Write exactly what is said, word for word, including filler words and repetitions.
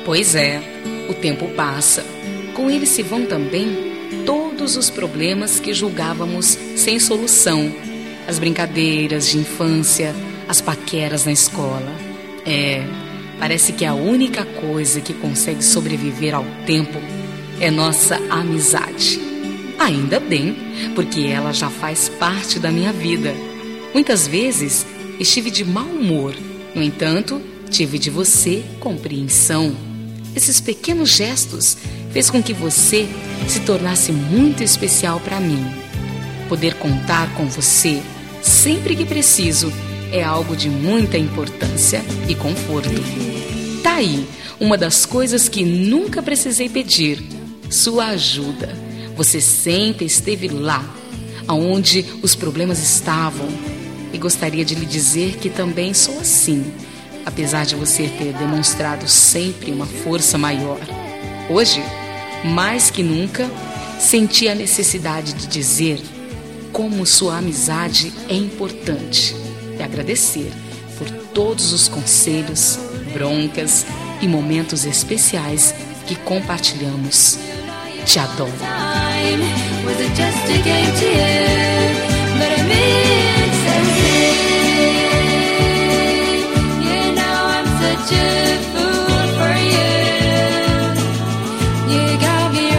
Pois é, o tempo passa. Com ele se vão também todos os problemas que julgávamos sem solução. As brincadeiras de infância, as paqueras na escola. É, parece que a única coisa que consegue sobreviver ao tempo é nossa amizade. Ainda bem, porque ela já faz parte da minha vida. Muitas vezes estive de mau humor. No entanto, tive de você compreensão. Esses pequenos gestos fez com que você se tornasse muito especial para mim. Poder contar com você sempre que preciso é algo de muita importância e conforto. Tá aí uma das coisas que nunca precisei pedir: sua ajuda. Você sempre esteve lá, aonde os problemas estavam. E gostaria de lhe dizer que também sou assim, apesar de você ter demonstrado sempre uma força maior. Hoje, mais que nunca, senti a necessidade de dizer como sua amizade é importante e agradecer por todos os conselhos, broncas e momentos especiais que compartilhamos. Te adoro. Such a fool for you. You got me